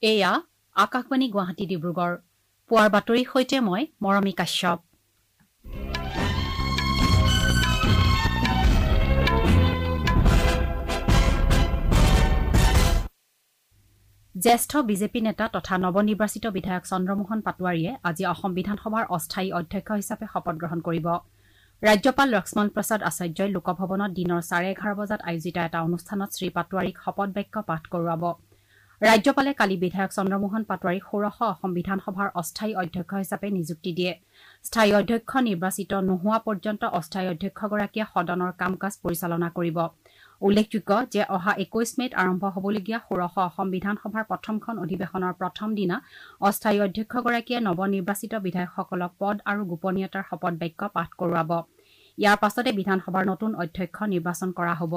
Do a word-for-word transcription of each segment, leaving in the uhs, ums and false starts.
এয়া আকাশবাণী গুৱাহাটী ডিব্ৰুগড় পুৱাৰ বাতৰিৰ সৈতে মই মৰমী কাশ্যপ। জ্যেষ্ঠ বিজেপি নেতা তথা নৱনিৰ্বাচিত বিধায়ক চন্দ্ৰমোহন পাটোৱাৰীয়ে আজি অসম বিধানসভাৰ অস্থায়ী অধ্যক্ষ হিচাপে শপত গ্ৰহণ কৰিব। ৰাজ্যপাল লক্ষ্মণ প্ৰসাদ আচাৰ্যই লোকভৱনত দিনৰ চাৰে এঘাৰ বজাত আয়োজিত এটা অনুষ্ঠানত শ্ৰী পাটোৱাৰীক শপত বাক্য পাঠ কৰোৱাব। ৰাজ্যপালে কালি বিধায়ক চন্দ্ৰমোহন পাটোৱাৰীক ষোড়শ অসম বিধানসভাৰ অস্থায়ী অধ্যক্ষ হিচাপে নিযুক্তি দিয়ে। স্থায়ী অধ্যক্ষ নিৰ্বাচিত নোহোৱা পৰ্যন্ত অস্থায়ী অধ্যক্ষগৰাকীয়ে সদনৰ কাম কাজ পৰিচালনা কৰিব। উল্লেখযোগ্য যে অহা একৈশ মেত আৰম্ভ হ'বলগীয়া ষোড়শ অসম বিধানসভাৰ প্ৰথমখন অধিৱেশনৰ প্ৰথম দিনা অস্থায়ী অধ্যক্ষগৰাকীয়ে নৱনিৰ্বাচিত বিধায়কসকলক পদ আৰু গোপনীয়তাৰ শপত বাক্য পাঠ কৰোৱাব। ইয়াৰ পাছতে বিধানসভাৰ নতুন অধ্যক্ষ নিৰ্বাচন কৰা হ'ব।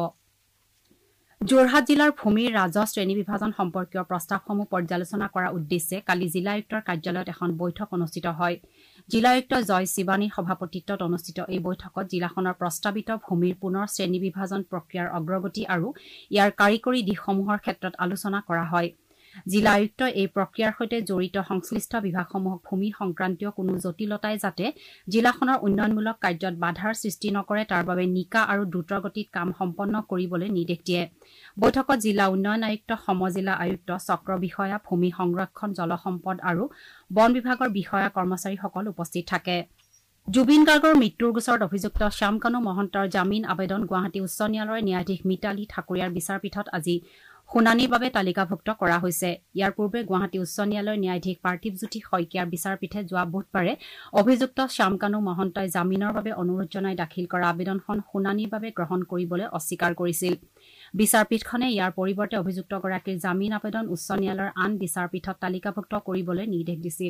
যোৰহাট জিলাৰ ভূমিৰ ৰাজহ শ্ৰেণী বিভাজন সম্পৰ্কীয় প্ৰস্তাৱসমূহ পৰ্যালোচনা কৰাৰ উদ্দেশ্যে কালি জিলা আয়ুক্তৰ কাৰ্যালয়ত এখন বৈঠক অনুষ্ঠিত হয়। জিলা আয়ুক্ত জয় শিৱানীৰ সভাপতিত্বত অনুষ্ঠিত এই বৈঠকত জিলাখনৰ প্ৰস্তাৱিত ভূমিৰ পুনৰ শ্ৰেণী বিভাজন প্ৰক্ৰিয়াৰ অগ্ৰগতি আৰু ইয়াৰ কাৰিকৰী দিশসমূহৰ ক্ষেত্ৰত আলোচনা কৰা হয়। জিলা আয়ুক্তই এই প্ৰক্ৰিয়াৰ সৈতে জড়িত সংশ্লিষ্ট বিভাগসমূহক ভূমি সংক্ৰান্তীয় কোনো জটিলতাই যাতে জিলাখনৰ উন্নয়নমূলক কাৰ্যত বাধাৰ সৃষ্টি নকৰে তাৰ বাবে নিকা আৰু দ্ৰুতগতিত কাম সম্পন্ন কৰিবলৈ নিৰ্দেশ দিয়ে। বৈঠকত জিলা উন্নয়ন আয়ুক্ত, সমজিলা আয়ুক্ত, চক্ৰ বিষয়া, ভূমি সংৰক্ষণ, জলসম্পদ আৰু বন বিভাগৰ বিষয়া কৰ্মচাৰীসকল উপস্থিত থাকে। জুবিন গাৰ্গৰ মৃত্যুৰ গোচৰত অভিযুক্ত শ্যামকানু মহন্তৰ জামিন আবেদন গুৱাহাটী উচ্চ ন্যায়ালয়ৰ ন্যায়াধীশ মিতালী ঠাকুৰীয়াৰ বিচাৰপীঠত আজি শুনানিৰ বাবে তালিকাভুক্ত কৰা হৈছে। ইয়াৰ পূৰ্বে গুৱাহাটী উচ্চ ন্যায়ালয়ৰ ন্যায়াধীশ পাৰ্থিৱজ্যোতি শইকীয়াৰ বিচাৰপীঠে যোৱা বুধবাৰে অভিযুক্ত শ্যামকানু মহন্তই জামিনৰ বাবে অনুৰোধ জনাই দাখিল কৰা আবেদনখন শুনানিৰ বাবে গ্ৰহণ কৰিবলৈ অস্বীকাৰ কৰিছিল। বিচাৰপীঠখনে ইয়াৰ পৰিৱৰ্তে অভিযুক্তগৰাকীৰ জামিন আবেদন উচ্চ ন্যায়ালয়ৰ আন বিচাৰপীঠত তালিকাভুক্ত কৰিবলৈ নিৰ্দেশ দিছিল।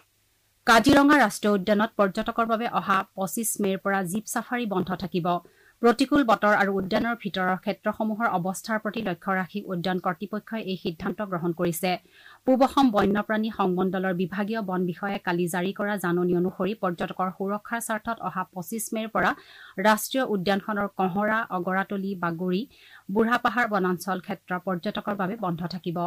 কাজিৰঙা ৰাষ্ট্ৰীয় উদ্যানত পৰ্যটকৰ বাবে অহা পঁচিছ মেৰ পৰা জীপ ছাফাৰী বন্ধ থাকিব। প্ৰতিকূল বতৰ আৰু উদ্যানৰ ভিতৰৰ ক্ষেত্ৰসমূহৰ অৱস্থাৰ প্ৰতি লক্ষ্য ৰাখি উদ্যান কৰ্তৃপক্ষই এই সিদ্ধান্ত গ্ৰহণ কৰিছে। পূব অসম বন্যপ্ৰাণী সংমণ্ডলৰ বিভাগীয় বন বিষয়াই কালি জাৰি কৰা জাননী অনুসৰি পৰ্যটকৰ সুৰক্ষাৰ স্বাৰ্থত অহা পঁচিছ মেৰ পৰা ৰাষ্ট্ৰীয় উদ্যানখনৰ কহৰা, অগৰাতলী, বাগুৰি, বুঢ়াপাহাৰ বনাঞ্চল ক্ষেত্ৰ পৰ্যটকৰ বাবে বন্ধ থাকিব।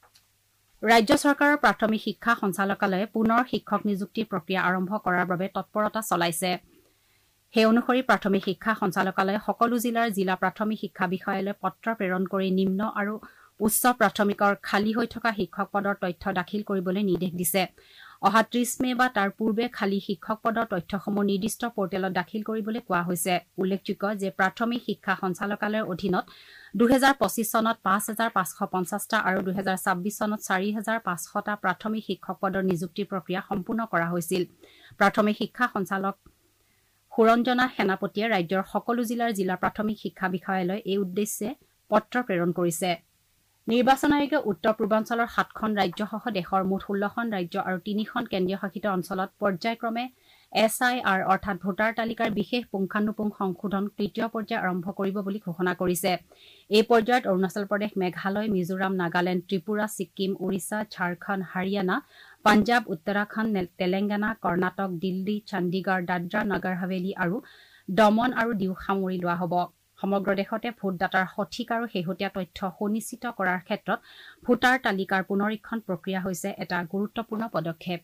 ৰাজ্য চৰকাৰৰ প্ৰাথমিক শিক্ষা সঞ্চালকালয়ে পুনৰ শিক্ষক নিযুক্তিৰ প্ৰক্ৰিয়া আৰম্ভ কৰাৰ বাবে তৎপৰতা চলাইছে। সেই অনুসৰি প্ৰাথমিক শিক্ষা সঞ্চালকালয়ে সকলো জিলাৰ জিলা প্ৰাথমিক শিক্ষা বিষয়ালৈ পত্ৰ প্ৰেৰণ কৰি নিম্ন আৰু উচ্চ প্ৰাথমিকৰ খালী হৈ থকা শিক্ষক পদৰ তথ্য দাখিল কৰিবলৈ নিৰ্দেশ দিছে। অহা ত্ৰিশ মে বা তাৰ পূৰ্বে খালী শিক্ষক পদৰ তথ্যসমূহ নিৰ্দিষ্ট পৰ্টেলত দাখিল কৰিবলৈ কোৱা হৈছে। উল্লেখযোগ্য যে প্ৰাথমিক শিক্ষা সঞ্চালকালয়ৰ অধীনত দুহেজাৰ পঁচিছ চনত পাঁচ হাজাৰ পাঁচশ পঞ্চাছটা আৰু দুহেজাৰ ছাব্বিছ চনত চাৰি হাজাৰ পাঁচশটা প্ৰাথমিক শিক্ষক পদৰ নিযুক্তিৰ প্ৰক্ৰিয়া সম্পূৰ্ণ কৰা হৈছিল। প্ৰাথমিক শিক্ষা সঞ্চালক সুৰঞ্জনা সেনাপতিয়ে ৰাজ্যৰ সকলো জিলাৰ জিলা প্ৰাথমিক শিক্ষা বিষয়ালৈ এই উদ্দেশ্যে পত্ৰ প্ৰেৰণ কৰিছে। নিৰ্বাচন আয়োগে উত্তৰ পূৰ্বাঞ্চলৰ সাতখন ৰাজ্যসহ দেশৰ মুঠ ষোল্লখন ৰাজ্য আৰু তিনিখন কেন্দ্ৰীয় শাসিত অঞ্চলত পৰ্যায়ক্ৰমে এছ আই আৰ অৰ্থাৎ ভোটাৰ তালিকাৰ বিশেষ পুংখানুপুং সংশোধন তৃতীয় পৰ্যায় আৰম্ভ কৰিব বুলি ঘোষণা কৰিছে। এই পৰ্যায়ত অৰুণাচল প্ৰদেশ, মেঘালয়, মিজোৰাম, নাগালেণ্ড, ত্ৰিপুৰা, ছিক্কিম, ওড়িশা, ঝাৰখণ্ড, হাৰিয়ানা, পাঞ্জাব, উত্তৰাখণ্ড, তেলেংগানা, কৰ্ণাটক, দিল্লী, চণ্ডীগড়, দাদ্ৰা নগৰ হাভেলী আৰু দমন আৰু দিউ সামৰি লোৱা হ'ব। সমগ্ৰ দেশতে ভোটদাতাৰ সঠিক আৰু শেহতীয়া তথ্য সুনিশ্চিত কৰাৰ ক্ষেত্ৰত ভোটাৰ তালিকাৰ পুনৰীক্ষণ প্ৰক্ৰিয়া হৈছে এটা গুৰুত্বপূৰ্ণ পদক্ষেপ।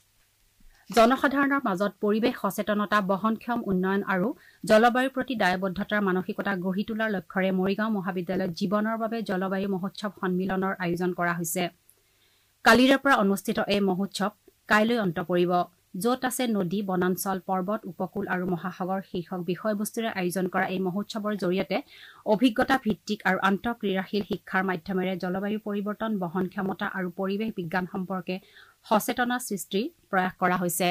জনসাধাৰণৰ মাজত পৰিৱেশ সচেতনতা, বহনক্ষম উন্নয়ন আৰু জলবায়ুৰ প্ৰতি দায়বদ্ধতাৰ মানসিকতা গঢ়ি তোলাৰ লক্ষ্যৰে মৰিগাঁও মহাবিদ্যালয়ত জীৱনৰ বাবে জলবায়ু মহোৎসৱ সন্মিলনৰ আয়োজন কৰা হৈছে। কালিৰে পৰা অনুষ্ঠিত এই মহোৎসৱ কাইলৈ অন্ত পৰিব। য'ত আছে নদী, বনাঞ্চল, পৰ্বত, উপকূল আৰু মহাসাগৰ শীৰ্ষক বিষয়বস্তুৰে আয়োজন কৰা এই মহোৎসৱৰ জৰিয়তে অভিজ্ঞতা ভিত্তিক আৰু আন্তঃক্ৰীড়াশীল শিক্ষাৰ মাধ্যমেৰে জলবায়ু পৰিৱৰ্তন, বহন ক্ষমতা আৰু পৰিৱেশ বিজ্ঞান সম্পৰ্কে সচেতনা সৃষ্টিৰ প্ৰয়াস কৰা হৈছে।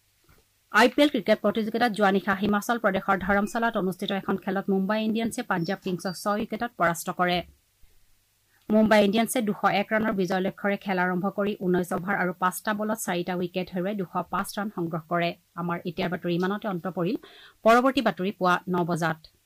আই পি এল ক্ৰিকেট প্ৰতিযোগিতাত যোৱা নিশা হিমাচল প্ৰদেশৰ ধৰমশালাত অনুষ্ঠিত এখন খেলত মুম্বাই ইণ্ডিয়ানছে পাঞ্জাৱ কিংছক ছয় উইকেটত পৰাস্ত কৰে। মুম্বাই ইণ্ডিয়ানছে দুশ এক ৰানৰ বিজয় লক্ষ্যৰে খেল আৰম্ভ কৰি ঊনৈশ অভাৰ আৰু পাঁচটা বলত চাৰিটা উইকেট হেৰুৱাই দুশ পাঁচ ৰান সংগ্ৰহ কৰে। আমাৰ এতিয়াৰ বাতৰি ইমানতে অন্ত পৰিল। পৰৱৰ্তী বাতৰি পুৱা ন বজাত।